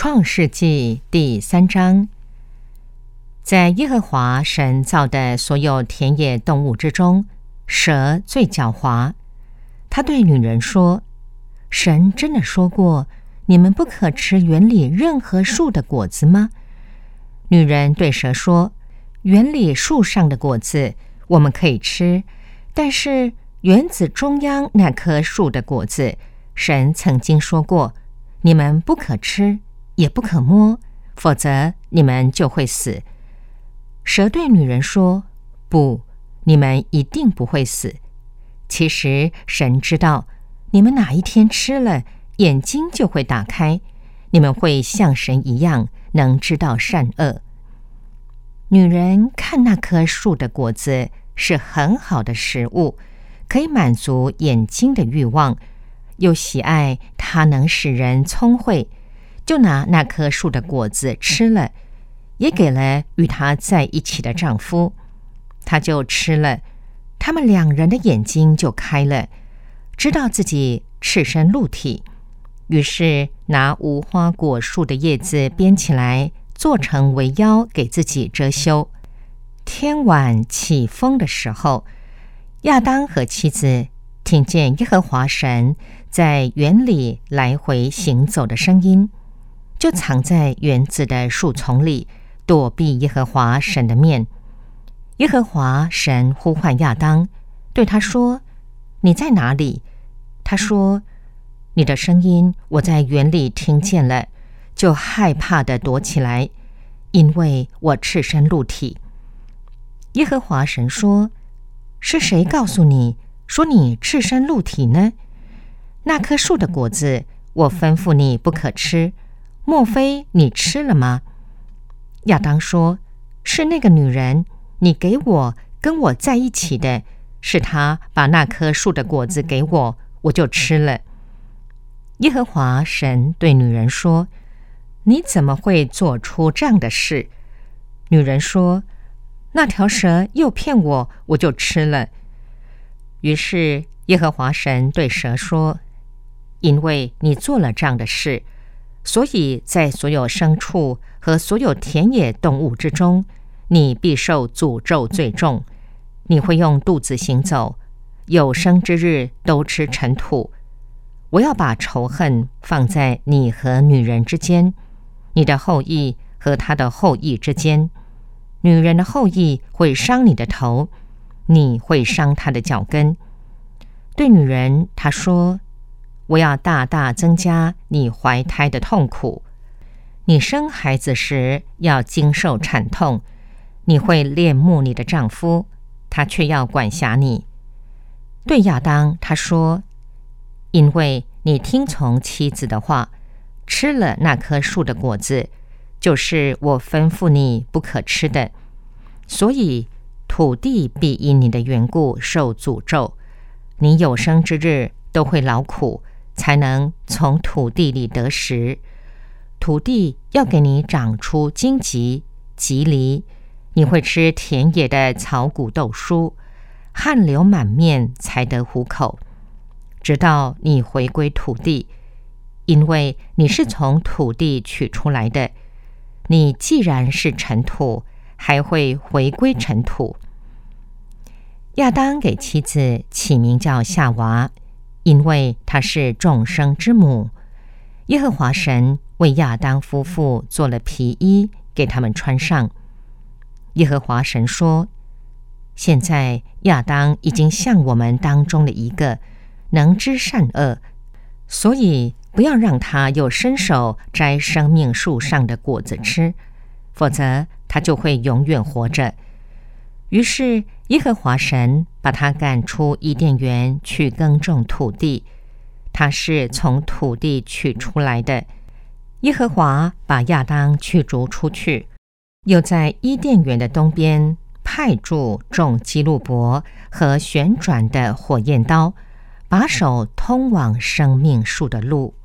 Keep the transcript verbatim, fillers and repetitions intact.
创世纪第三章，在耶和华神造的所有田野动物之中，蛇最狡猾。他对女人说：神真的说过，你们不可吃园里任何树的果子吗？女人对蛇说：园里树上的果子我们可以吃，但是园子中央那棵树的果子，神曾经说过，你们不可吃，也不可摸，否则你们就会死。蛇对女人说：不，你们一定不会死。其实神知道，你们哪一天吃了，眼睛就会打开，你们会像神一样，能知道善恶。女人看那棵树的果子是很好的食物，可以满足眼睛的欲望，又喜爱它能使人聪慧，就拿那棵树的果子吃了，也给了与她在一起的丈夫，她就吃了，他们两人的眼睛就开了，知道自己赤身露体，于是拿无花果树的叶子编起来，做成围腰给自己遮羞。天晚起风的时候，亚当和妻子听见耶和华神在园里来回行走的声音，就藏在园子的树丛里，躲避耶和华神的面。耶和华神呼唤亚当，对他说：你在哪里？他说：你的声音我在园里听见了，就害怕地躲起来，因为我赤身露体。耶和华神说：是谁告诉你说你赤身露体呢？那棵树的果子我吩咐你不可吃，莫非你吃了吗？亚当说：是那个女人，你给我跟我在一起的，是她把那棵树的果子给我，我就吃了。耶和华神对女人说：你怎么会做出这样的事？女人说：那条蛇又骗我，我就吃了。于是耶和华神对蛇说：因为你做了这样的事，所以在所有牲畜和所有田野动物之中，你必受诅咒最重。你会用肚子行走，有生之日都吃尘土。我要把仇恨放在你和女人之间，你的后裔和他的后裔之间。女人的后裔会伤你的头，你会伤她的脚跟。对女人他说：我要大大增加你怀胎的痛苦，你生孩子时要经受产痛，你会恋慕你的丈夫，他却要管辖你。对亚当他说：因为你听从妻子的话，吃了那棵树的果子，就是我吩咐你不可吃的，所以土地必因你的缘故受诅咒，你有生之日都会劳苦，才能从土地里得食。土地要给你长出荆棘、棘藜，你会吃田野的草谷豆蔬，汗流满面才得糊口，直到你回归土地，因为你是从土地取出来的。你既然是尘土，还会回归尘土。亚当给妻子起名叫夏娃，因为她是众生之母。耶和华神为亚当夫妇做了皮衣，给他们穿上。耶和华神说：现在亚当已经像我们当中的一个，能知善恶，所以不要让他又伸手摘生命树上的果子吃，否则他就会永远活着。于是耶和华神把他赶出伊甸园去耕种土地，他是从土地取出来的。耶和华把亚当驱逐出去，又在伊甸园的东边派驻种基路伯和旋转的火焰刀，把守通往生命树的路。